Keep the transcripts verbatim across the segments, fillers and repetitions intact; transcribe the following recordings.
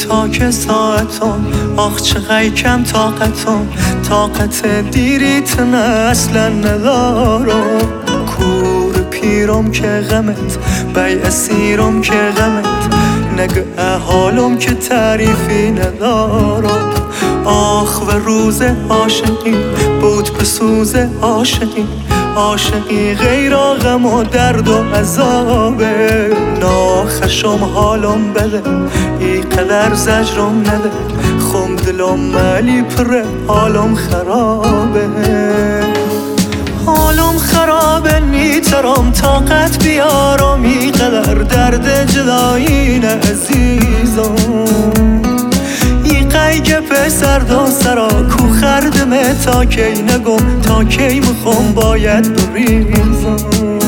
تاک ساعتم آخ چقدر کم طاقتم طاقت دیریتن اصلا ندارم کور پیرم که غمت بی اسیرم که غمت نگه حالم که تعریفی ندارم آخ و روز عاشقی بود به سوز عاشقی عاشقی غیر غم و درد و عذابه ناخشم حالم بده ای قدر زجرم نده خم دلم ولی پر حالم خرابه حالم خرابه نیترم طاقت بیارم ای قدر درد جدایی نه عزیزم ای قیگ پسر دا سرا کو خردمه تا کی نگم تا کی مخم باید بریزم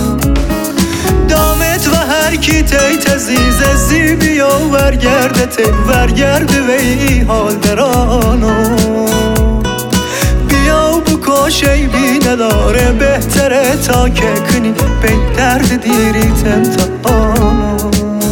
دامت و هر کی تی تزیز زیبی و ورگرده تی ورگرده و ای حال درانو بیا و بکشی بی نداره بهتره تا که کنی بی درد دیری تمتانو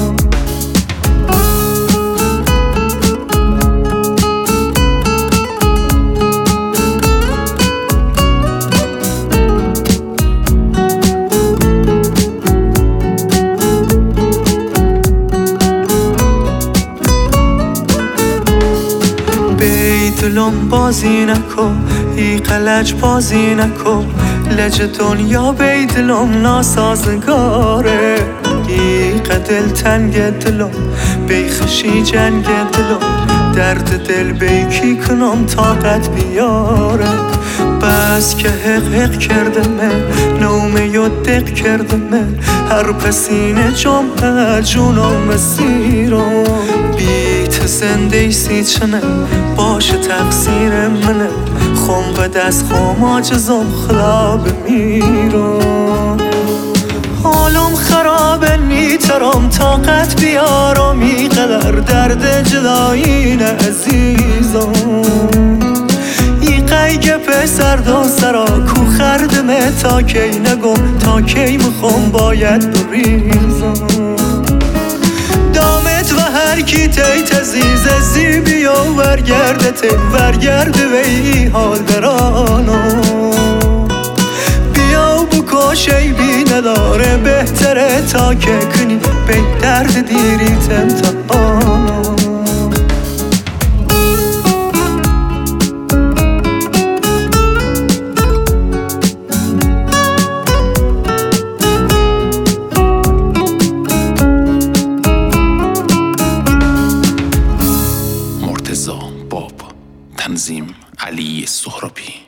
دلم بازی نکن ای قلج بازی نکن لج دنیا بی دلم ناسازگاره ای قدل تنگ دلم بی خشی جنگ دلم درد دل بی کی کنم طاقت بیاره بس که حق حق کردمه نومه یا دق کردمه هر پسینه جمعه جونم مسیرم بیت زنده سی چنه باشه تقصیر منه خم به دست خم آجزم خدا بمیرم حالم خرابه نیترم طاقت بیارم ای قدر درد جدایی نه عزیزم ای قیگ پسر دا سرا کو خردمه تا کی نگم تا کی مخم باید بریزم دامت و هر کی تی تزیز زیبی و ورگرده تی ورگرده و ای حال درانو بیا و بکشی بی نداره بهتره تا که کنی بی درد دیری تمتانو مرتضی باب تنظیم علی سهرابی.